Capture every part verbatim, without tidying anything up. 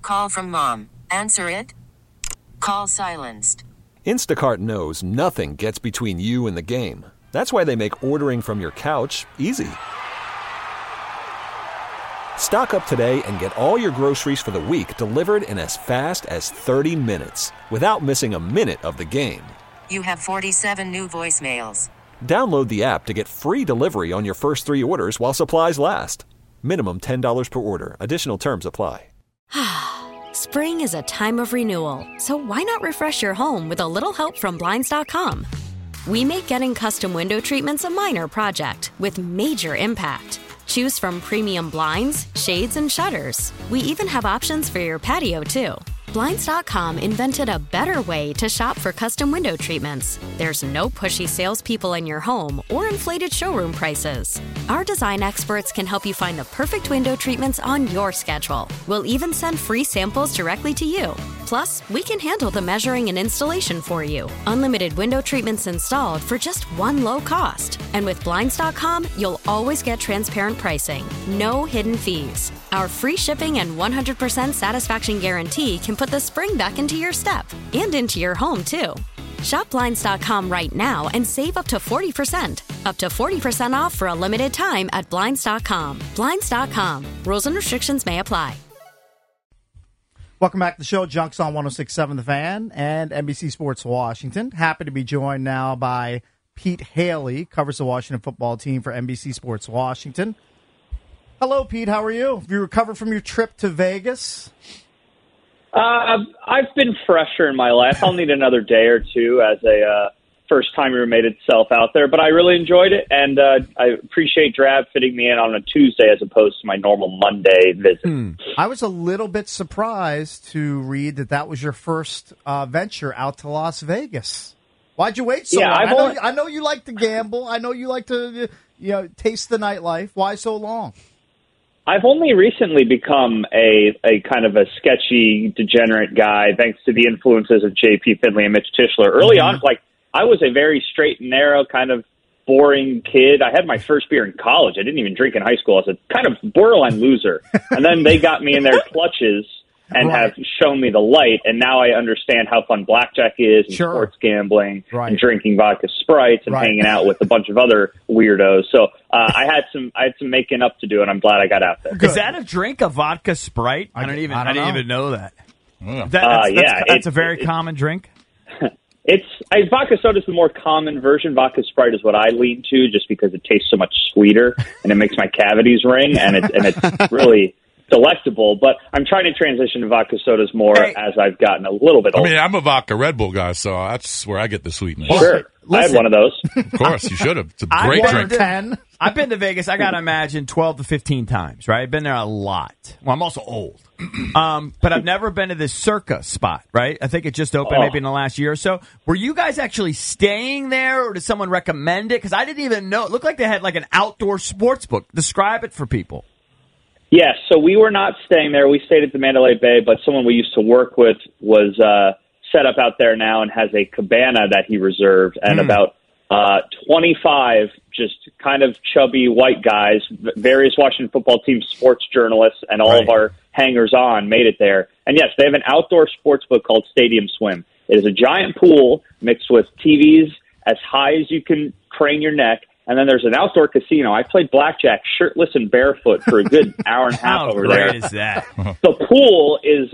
Call from mom. Answer it. Call silenced. Instacart knows nothing gets between you and the game. That's why they make ordering from your couch easy. Stock up today and get all your groceries for the week delivered in as fast as thirty minutes without missing a minute of the game. You have forty-seven new voicemails. Download the app to get free delivery on your first three orders while supplies last. Minimum ten dollars per order. Additional terms apply. Spring is a time of renewal, so why not refresh your home with a little help from Blinds dot com? We make getting custom window treatments a minor project with major impact. Choose from premium blinds, shades, and shutters. We even have options for your patio, too. Blinds dot com invented a better way to shop for custom window treatments. There's no pushy salespeople in your home or inflated showroom prices. Our design experts can help you find the perfect window treatments on your schedule. We'll even send free samples directly to you. Plus, we can handle the measuring and installation for you. Unlimited window treatments installed for just one low cost. And with Blinds dot com, you'll always get transparent pricing. No hidden fees. Our free shipping and one hundred percent satisfaction guarantee can put the spring back into your step and into your home, too. Shop Blinds dot com right now and save up to forty percent. Up to forty percent off for a limited time at Blinds dot com. Blinds dot com. Rules and restrictions may apply. Welcome back to the show. Junks on one oh six point seven The Fan and N B C Sports Washington. Happy to be joined now by Pete Haley, covers the Washington football team for N B C Sports Washington. Hello, Pete. How are you? Have you recovered from your trip to Vegas? Uh, I've been fresher in my life. I'll need another day or two as a uh, first-timer made itself out there. But I really enjoyed it, and uh, I appreciate Drab fitting me in on a Tuesday as opposed to my normal Monday visit. Hmm. I was a little bit surprised to read that that was your first uh, venture out to Las Vegas. Why'd you wait so yeah, long? I've I know, only- I know you like to gamble. I know you like to you know, taste the nightlife. Why so long? I've only recently become a, a kind of a sketchy, degenerate guy, thanks to the influences of J P. Finley and Mitch Tischler. Early mm-hmm. on, like, I was a very straight and narrow, kind of boring kid. I had my first beer in college. I didn't even drink in high school. I was a kind of borderline loser. And then they got me in their clutches and right. have shown me the light, and now I understand how fun blackjack is, and sure. sports gambling, right. and drinking vodka Sprites, and right. hanging out with a bunch of other weirdos. So uh, I had some, I had some making up to do, and I'm glad I got out there. Good. Is that a drink, a vodka Sprite? I, I don't even, I, don't I didn't know. even know that. Yeah, that that's, uh, that's, yeah that's it, a very it, common drink. It's I, vodka soda is the more common version. Vodka Sprite is what I lean to, just because it tastes so much sweeter and it makes my cavities ring, and it's and it's really delectable. But I'm trying to transition to vodka sodas more hey. as I've gotten a little bit older. I mean, I'm a vodka Red Bull guy, so that's where I get the sweetness. Sure, Listen, I had one of those. Of course, you should have. It's a great I've drink. ten. I've been to Vegas. I gotta imagine twelve to fifteen times. Right, I've been there a lot. Well, I'm also old. Um, but I've never been to this Circa spot, right? I think it just opened oh. maybe in the last year or so. Were you guys actually staying there, or did someone recommend it? Because I didn't even know. It looked like they had like an outdoor sports book. Describe it for people. Yes, yeah, so we were not staying there. We stayed at the Mandalay Bay, but someone we used to work with was uh, set up out there now and has a cabana that he reserved, and mm. about uh, twenty-five just kind of chubby white guys, various Washington football team sports journalists, and all right. of our hangers-on made it there. And yes, they have an outdoor sports book called Stadium Swim. It is a giant pool mixed with T Vs as high as you can crane your neck. And then there's an outdoor casino. I played blackjack shirtless and barefoot for a good hour and a half How over great there. How great is that? The pool is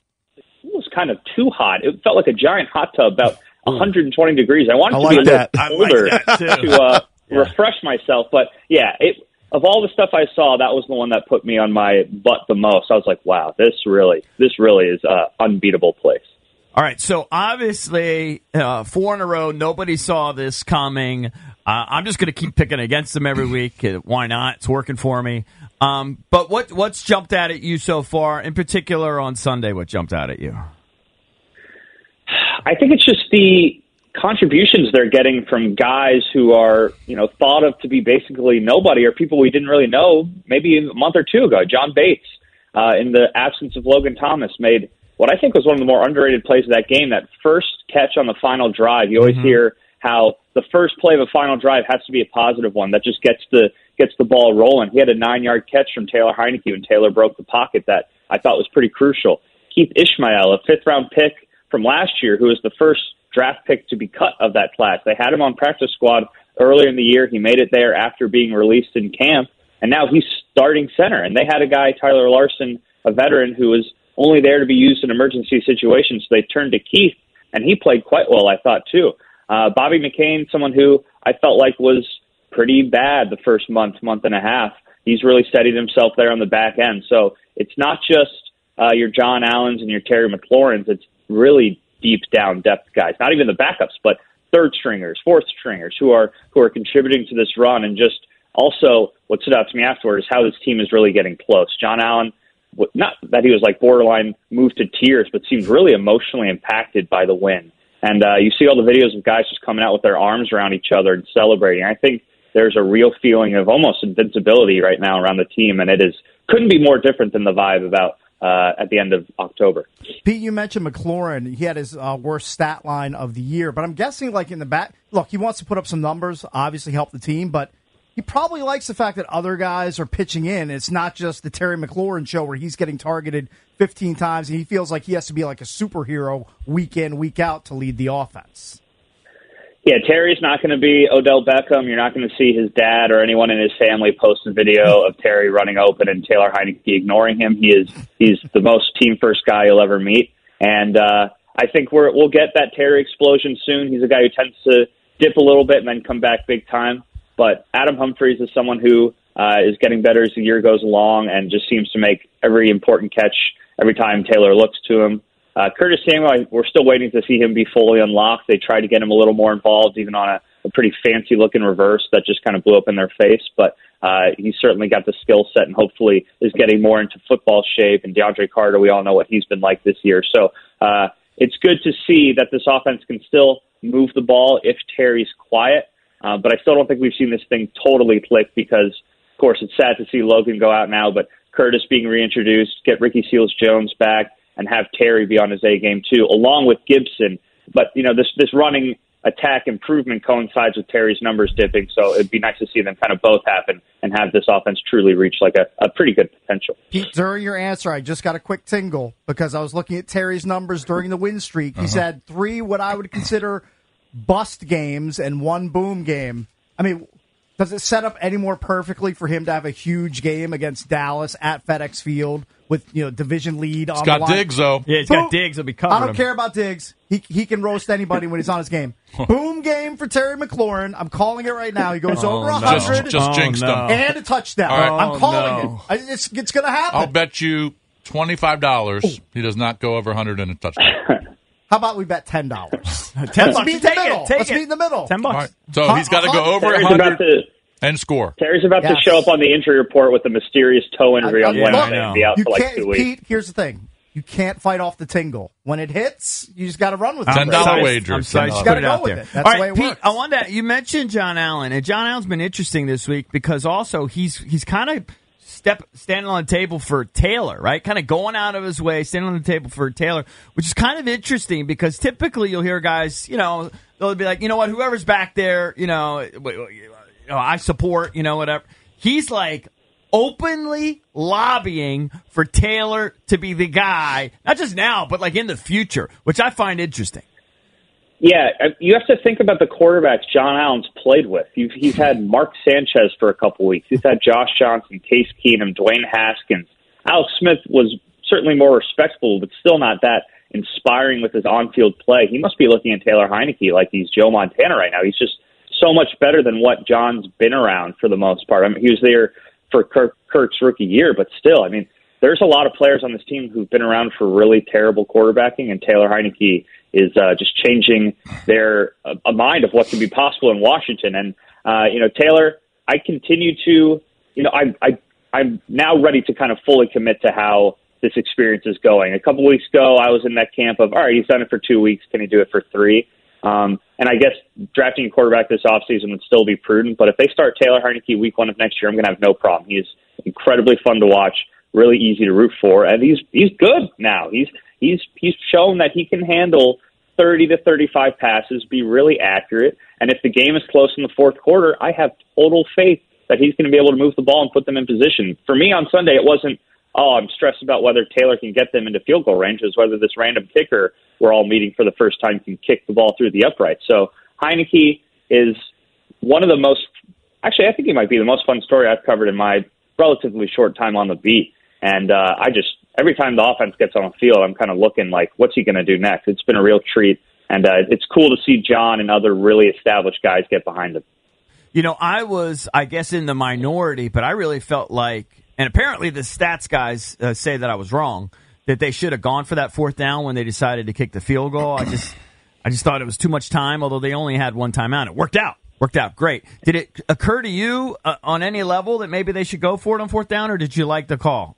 it was kind of too hot. It felt like a giant hot tub, about one hundred twenty degrees. I wanted I to like be a that. little colder like to uh, yeah. refresh myself. But yeah, it, of all the stuff I saw, that was the one that put me on my butt the most. I was like, wow, this really, this really is an unbeatable place. All right, so obviously, uh, four in a row, nobody saw this coming. Uh, I'm just going to keep picking against them every week. Uh, why not? It's working for me. Um, but what what's jumped out at you so far, in particular on Sunday, what jumped out at you? I think it's just the contributions they're getting from guys who are, you know, thought of to be basically nobody, or people we didn't really know maybe a month or two ago. John Bates, uh, in the absence of Logan Thomas, made what I think was one of the more underrated plays of that game, that first catch on the final drive. You always mm-hmm. hear how the first play of a final drive has to be a positive one that just gets the gets the ball rolling. He had a nine-yard catch from Taylor Heineke, and Taylor broke the pocket that I thought was pretty crucial. Keith Ishmael, a fifth-round pick from last year, who was the first draft pick to be cut of that class. They had him on practice squad earlier in the year. He made it there after being released in camp, and now he's starting center. And they had a guy, Tyler Larson, a veteran, who was only there to be used in emergency situations. So they turned to Keith, and he played quite well, I thought, too. Uh, Bobby McCain, someone who I felt like was pretty bad the first month, month and a half. He's really steadied himself there on the back end. So it's not just uh, your John Allens and your Terry McLaurins. It's really deep down depth guys, not even the backups, but third stringers, fourth stringers who are who are contributing to this run. And just also what stood out to me afterward is how this team is really getting close. John Allen, not that he was like borderline moved to tears, but seemed really emotionally impacted by the win. And uh, you see all the videos of guys just coming out with their arms around each other and celebrating. I think there's a real feeling of almost invincibility right now around the team, and it is couldn't be more different than the vibe about uh, at the end of October. Pete, you mentioned McLaurin. He had his uh, worst stat line of the year, but I'm guessing like in the back, look, he wants to put up some numbers, obviously help the team, but he probably likes the fact that other guys are pitching in. It's not just the Terry McLaurin show where he's getting targeted fifteen times, and he feels like he has to be like a superhero week in, week out to lead the offense. Yeah, Terry's not going to be Odell Beckham. You're not going to see his dad or anyone in his family post a video of Terry running open and Taylor Heineke ignoring him. He is he's the most team-first guy you'll ever meet. And uh, I think we're, we'll get that Terry explosion soon. He's a guy who tends to dip a little bit and then come back big time. But Adam Humphries is someone who uh, is getting better as the year goes along and just seems to make every important catch every time Taylor looks to him. Uh, Curtis Samuel, we're still waiting to see him be fully unlocked. They tried to get him a little more involved, even on a, a pretty fancy-looking reverse that just kind of blew up in their face. But uh, he's certainly got the skill set and hopefully is getting more into football shape. And DeAndre Carter, we all know what he's been like this year. So uh, it's good to see that this offense can still move the ball if Terry's quiet. Uh, but I still don't think we've seen this thing totally click because, of course, it's sad to see Logan go out now, but Curtis being reintroduced, get Ricky Seals-Jones back, and have Terry be on his A game too, along with Gibson. But, you know, this this running attack improvement coincides with Terry's numbers dipping, so it'd be nice to see them kind of both happen and have this offense truly reach like a, a pretty good potential. Pete, during your answer, I just got a quick tingle because I was looking at Terry's numbers during the win streak. He's uh-huh. had three what I would consider bust games and one boom game. I mean, does it set up any more perfectly for him to have a huge game against Dallas at FedEx Field with, you know, division lead on he's the got line? Diggs, though. Yeah, he's Boom. got Diggs. He'll be covering I don't him. care about Diggs. He he can roast anybody when he's on his game. Boom game for Terry McLaurin. I'm calling it right now. He goes Oh, over no. one hundred Just, just Oh, jinxed no. him. and a touchdown. All right. I'm calling Oh, no. it. I- It's, it's going to happen. I'll bet you twenty-five dollars he does not go over one hundred in a touchdown. How about we bet ten dollars? Ten Let's bucks. meet in the Take middle. it. Take Let's it. meet in the middle. Ten bucks. All right. So he's got to go over Terry's one about hundred to and score. Terry's about Yes. to show up on the injury report with a mysterious toe injury I- on I- Wednesday I know. and be out You for like can't, two weeks. Pete, here's the thing. You can't fight off the tingle. When it hits, you just got to run with it. Ten dollar I'm wager. I'm psyched. $10. Put Gotta it go out with there. it. That's All the way right, it Pete. works. I want to. You mentioned John Allen, and John Allen's been interesting this week because also he's he's kind of step standing on the table for Taylor, right? Kind of going out of his way, standing on the table for Taylor, which is kind of interesting because typically you'll hear guys, you know, they'll be like, you know what, whoever's back there, you know, you know I support, you know, whatever. He's like openly lobbying for Taylor to be the guy, not just now, but like in the future, which I find interesting. Yeah, you have to think about the quarterbacks John Allen's played with. You've, he's had Mark Sanchez for a couple weeks. He's had Josh Johnson, Case Keenum, Dwayne Haskins. Alex Smith was certainly more respectable, but still not that inspiring with his on-field play. He must be looking at Taylor Heineke like he's Joe Montana right now. He's just so much better than what John's been around for the most part. I mean, he was there for Kirk, Kirk's rookie year, but still, I mean, there's a lot of players on this team who've been around for really terrible quarterbacking, and Taylor Heineke is uh, just changing their uh, a mind of what can be possible in Washington. And uh, you know, Taylor, I continue to, you know, I, I I'm now ready to kind of fully commit to how this experience is going. A couple weeks ago, I was in that camp of, all right, he's done it for two weeks. Can he do it for three? Um, and I guess drafting a quarterback this offseason would still be prudent. But if they start Taylor Heineke week one of next year, I'm going to have no problem. He is incredibly fun to watch, really easy to root for, and he's he's good now. He's he's he's shown that he can handle thirty to thirty-five passes, be really accurate. And if the game is close in the fourth quarter, I have total faith that he's going to be able to move the ball and put them in position. For me on Sunday, it wasn't oh, I'm stressed about whether Taylor can get them into field goal range, is whether this random kicker we're all meeting for the first time can kick the ball through the upright. So Heinicke is one of the most, actually, I think he might be the most fun story I've covered in my relatively short time on the beat. And uh, I just, every time the offense gets on the field, I'm kind of looking like, what's he going to do next? It's been a real treat. And uh, it's cool to see John and other really established guys get behind him. You know, I was, I guess, in the minority, but I really felt like, and apparently the stats guys uh, say that I was wrong, that they should have gone for that fourth down when they decided to kick the field goal. I just I just thought it was too much time, although they only had one timeout. It worked out. Worked out great. Did it occur to you uh, on any level that maybe they should go for it on fourth down, or did you like the call?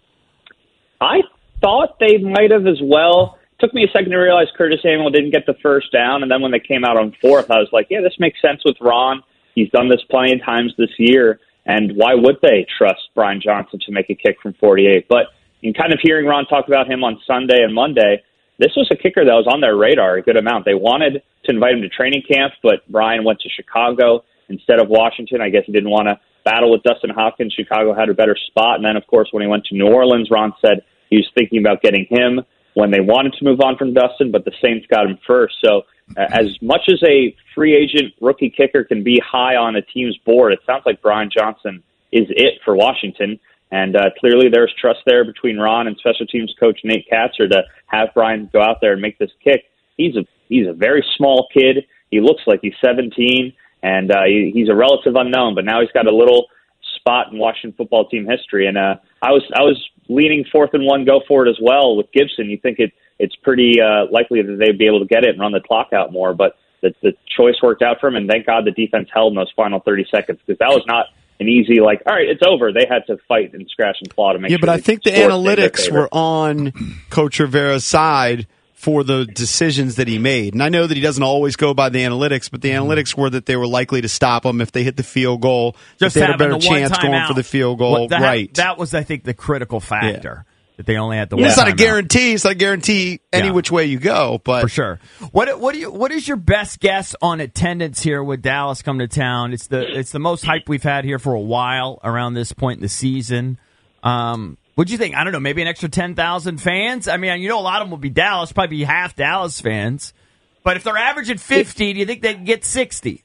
I thought they might have as well. It took me a second to realize Curtis Samuel didn't get the first down, and then when they came out on fourth, I was like, yeah, this makes sense with Ron. He's done this plenty of times this year, and why would they trust Brian Johnson to make a kick from forty-eight? But in kind of hearing Ron talk about him on Sunday and Monday, this was a kicker that was on their radar a good amount. They wanted to invite him to training camp, but Brian went to Chicago instead of Washington. I guess he didn't want to battle with Dustin Hopkins. Chicago had a better spot. And then, of course, when he went to New Orleans, Ron said he was thinking about getting him when they wanted to move on from Dustin, but the Saints got him first. So uh, as much as a free agent rookie kicker can be high on a team's board, it sounds like Brian Johnson is it for Washington. And uh, clearly there's trust there between Ron and special teams coach Nate Katzer to have Brian go out there and make this kick. He's a he's a very small kid. He looks like he's seventeen, and uh, he, he's a relative unknown, but now he's got a little spot in Washington football team history. And uh, I was I was leaning fourth and one, go for it as well with Gibson. You think it it's pretty uh, likely that they'd be able to get it and run the clock out more, but the, the choice worked out for him, and thank God the defense held in those final thirty seconds, because that was not an easy, like, all right, it's over. They had to fight and scratch and claw to make yeah, sure. Yeah, but I think the analytics were on Coach Rivera's side for the decisions that he made. And I know that he doesn't always go by the analytics, but the analytics were that they were likely to stop him if they hit the field goal. Just if they had a better the chance going out. for the field goal. Well, that, right. That was, I think, the critical factor. Yeah. That they only had the yeah. one. It's not a timeout. guarantee. It's not a guarantee any yeah. which way you go, but for sure. What what do you what is your best guess on attendance here with Dallas coming to town? It's the it's the most hype we've had here for a while around this point in the season. Um, what'd you think? I don't know, maybe an extra ten thousand fans. I mean, you know, a lot of them will be Dallas, probably be half Dallas fans. But if they're averaging fifty, do you think they can get sixty?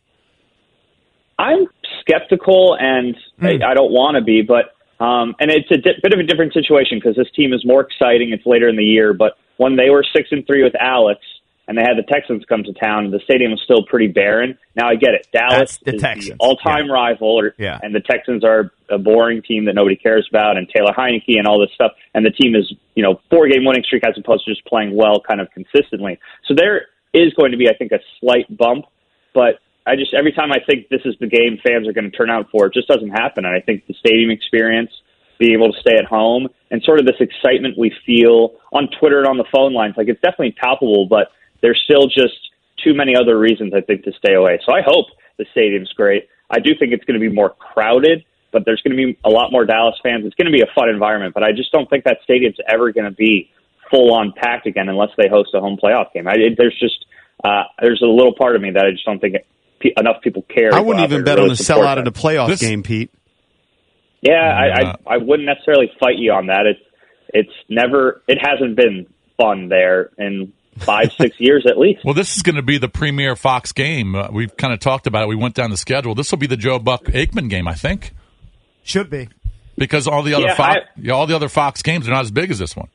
I'm skeptical, and mm. I, I don't want to be, but. Um, and it's a di- bit of a different situation because this team is more exciting. It's later in the year, but when they were six and three with Alex and they had the Texans come to town, the stadium was still pretty barren. Now I get it. Dallas the is Texans. the all-time yeah. rival, or, yeah. and the Texans are a boring team that nobody cares about, and Taylor Heinicke and all this stuff. And the team is, you know, four-game winning streak as opposed to just playing well kind of consistently. So there is going to be, I think, a slight bump, but I just, every time I think this is the game fans are going to turn out for, it just doesn't happen. And I think the stadium experience, being able to stay at home, and sort of this excitement we feel on Twitter and on the phone lines, like it's definitely palpable, but there's still just too many other reasons, I think, to stay away. So I hope the stadium's great. I do think it's going to be more crowded, but there's going to be a lot more Dallas fans. It's going to be a fun environment, but I just don't think that stadium's ever going to be full-on packed again unless they host a home playoff game. I, it, there's just, uh, there's a little part of me that I just don't think it, enough people care. I wouldn't even bet really on a sellout at a playoff this, game, Pete. Yeah, I, I I wouldn't necessarily fight you on that. It's it's never it hasn't been fun there in five six years at least. Well, this is going to be the premier Fox game. Uh, we've kind of talked about it. We went down the schedule. This will be the Joe Buck Aikman game, I think. Should be because all the other yeah, Fox I, all the other Fox games are not as big as this one.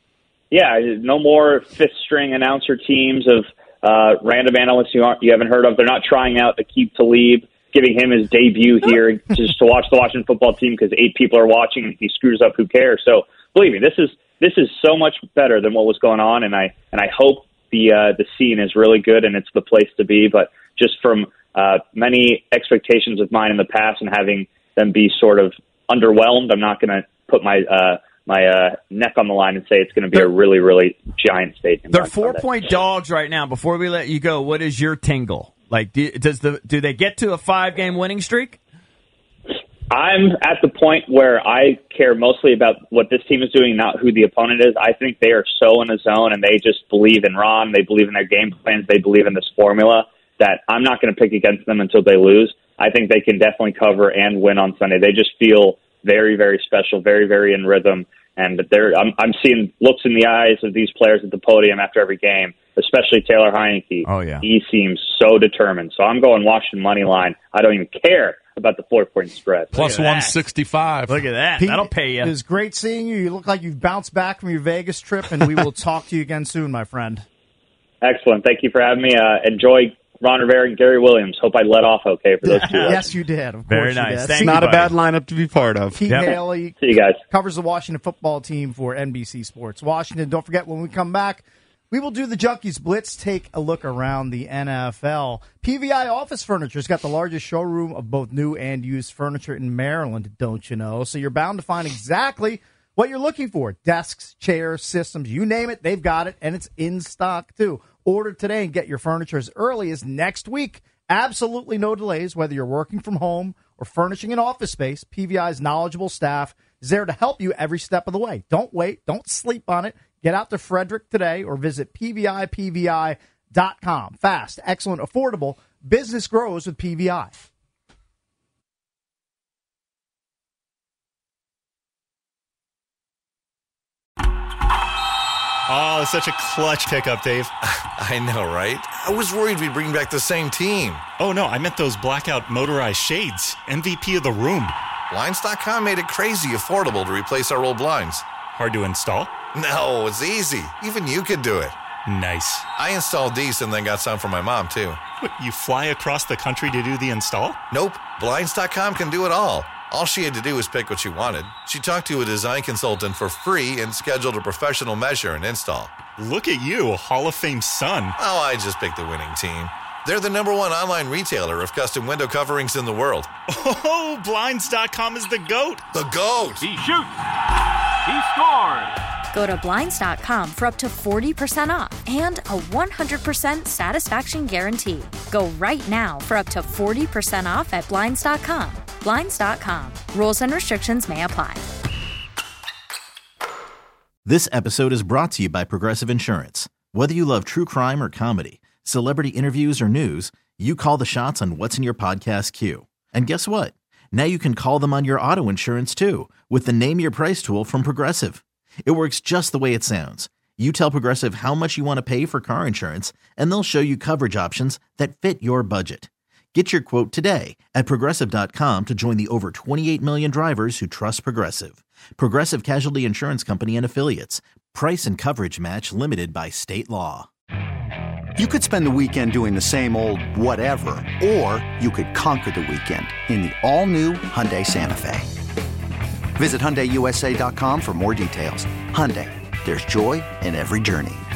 Yeah, no more fifth string announcer teams of. Uh, random analysts you aren't, you haven't heard of. They're not trying out Aqib Talib, giving him his debut here just to watch the Washington football team because eight people are watching. If he screws up, who cares? So believe me, this is this is so much better than what was going on, and I and I hope the uh, the scene is really good and it's the place to be. But just from uh, many expectations of mine in the past and having them be sort of underwhelmed, I'm not going to put my uh, my uh, neck on the line and say it's going to be they're, a really, really giant stadium. They're four-point dogs right now. Before we let you go, what is your tingle? Like, do, does the do they get to a five-game winning streak? I'm at the point where I care mostly about what this team is doing, not who the opponent is. I think they are so in a zone, and they just believe in Ron. They believe in their game plans. They believe in this formula that I'm not going to pick against them until they lose. I think they can definitely cover and win on Sunday. They just feel very, very special, very, very in rhythm. And there, I'm, I'm seeing looks in the eyes of these players at the podium after every game, especially Taylor Heineke. Oh, yeah. He seems so determined. So I'm going Washington money line. I don't even care about the four-point spread. Plus one sixty-five. Look at that. Pete, That'll pay you. It was great seeing you. You look like you've bounced back from your Vegas trip, and we will talk to you again soon, my friend. Excellent. Thank you for having me. Uh, enjoy Ron Rivera and Gary Williams. Hope I let off okay for those two. Yes, you did. Of Very course you nice. did. Thank It's not you, a bad lineup to be part of. Pete Yep. Haley See you guys. covers the Washington football team for N B C Sports Washington. Don't forget, when we come back, we will do the Junkies Blitz, take a look around the N F L. P V I Office Furniture's got the largest showroom of both new and used furniture in Maryland, don't you know? So you're bound to find exactly what you're looking for. Desks, chairs, systems, you name it, they've got it, and it's in stock, too. Order today and get your furniture as early as next week. Absolutely no delays, whether you're working from home or furnishing an office space. P V I's knowledgeable staff is there to help you every step of the way. Don't wait. Don't sleep on it. Get out to Frederick today or visit P V I P V I dot com. Fast, excellent, affordable. Business grows with P V I. Oh, such a clutch pickup, Dave. I know, right? I was worried we'd bring back the same team. Oh, no, I meant those blackout motorized shades. M V P of the room. Blinds dot com made it crazy affordable to replace our old blinds. Hard to install? No, it's easy. Even you could do it. Nice. I installed these and then got some for my mom, too. What, you fly across the country to do the install? Nope. Blinds dot com can do it all. All she had to do was pick what she wanted. She talked to a design consultant for free and scheduled a professional measure and install. Look at you, Hall of Fame son. Oh, I just picked the winning team. They're the number one online retailer of custom window coverings in the world. Oh, Blinds dot com is the GOAT. The GOAT! He shoots! He scores! Go to Blinds dot com for up to forty percent off and a one hundred percent satisfaction guarantee. Go right now for up to forty percent off at Blinds dot com. Blinds dot com. Rules and restrictions may apply. This episode is brought to you by Progressive Insurance. Whether you love true crime or comedy, celebrity interviews or news, you call the shots on what's in your podcast queue. And guess what? Now you can call them on your auto insurance too with the Name Your Price tool from Progressive. It works just the way it sounds. You tell Progressive how much you want to pay for car insurance, and they'll show you coverage options that fit your budget. Get your quote today at Progressive dot com to join the over twenty-eight million drivers who trust Progressive. Progressive Casualty Insurance Company and Affiliates. Price and coverage match limited by state law. You could spend the weekend doing the same old whatever, or you could conquer the weekend in the all-new Hyundai Santa Fe. Visit Hyundai U S A dot com for more details. Hyundai, there's joy in every journey.